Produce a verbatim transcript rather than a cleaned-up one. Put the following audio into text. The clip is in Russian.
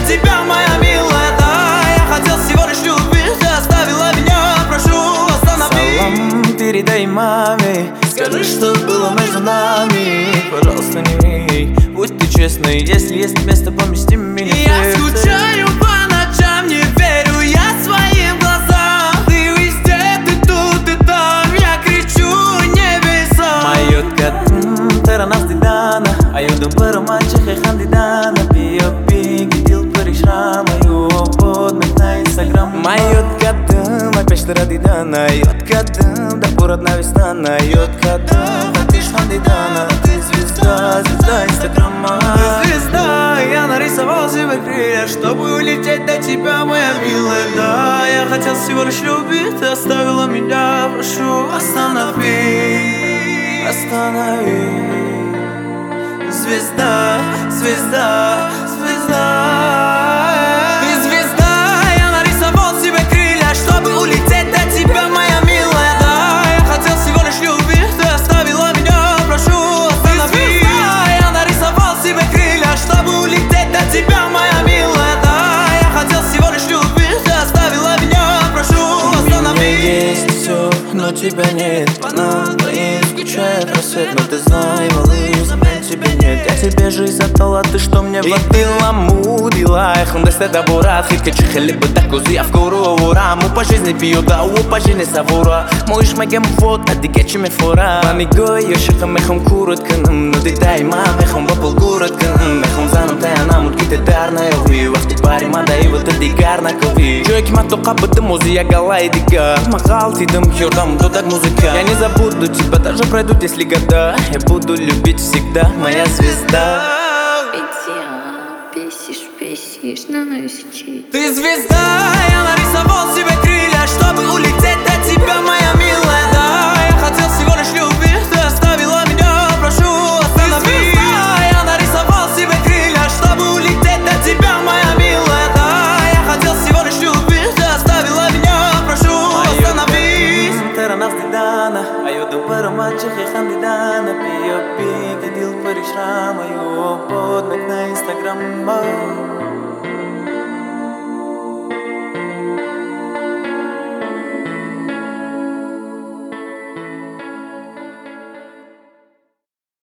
тебя, моя милая. Да, я хотел всего лишь любить, ты оставила меня, прошу, останови. Салам передай маме, скажи, что было между нами. Пожалуйста, не ври, будь ты честной, если есть место, помести меня. Я скучаю по ночам, не верю я своим глазам. Ты везде, ты тут, ты там, я кричу небеса. Майот катым, теранас дидана, айодом паромачах и хандидана. Пиопи, гидил паришра, мою обод на инстаграм. Майот катым, опять что радидана, айот катым, да пород на вестана. Айот катым, хатиш хандидана, ты звезда, звезда инстаграма. Ты звезда, я нарисовал себе крылья, чтобы улететь до тебя, моя милая. Да, я хотел всего лишь любить, ты оставила меня, прошу, останови, Останови. звезда, звезда, звезда. Ты звезда, я нарисовал себе крылья, чтобы улететь до тебя, моя милая. Да, я хотел всего лишь любить, ты оставила меня, прошу, останови. Ты звезда, я нарисовал себе крылья, чтобы улететь до тебя, моя милая. Да, я хотел всего лишь любить, ты оставила меня, прошу, останови. У меня есть все, но тебя нет. По нам двоим скучает рассвет, но ты знай, малыш, замен тебе нет. Я тебе жизнь отдала, ты что мне водила, мудила. Эх, он даст это бурат, хитка чихали бы так узи, я в куру раму по жизни пью, да у по жизни савура. Малыш магем вот, а ты гечи фора. Мамиго, ёшихам эхом курут канам, но ты дай мам, эхом бапал курут канам. Эхом занам тай анам, утки ты дарна яви. Вахти пари мада и вот ты гарна кави. Чуеки матока быты музи, я галай дига. Махал ти дым хёрдам, то так музыка. Я не забуду тебя, даже пройдут если года. Я буду любить всегда, моя звезда. Бесишь, бесишь, на носичи. Ты звезда, я нарисовал себе крылья, чтобы улететь до тебя, моя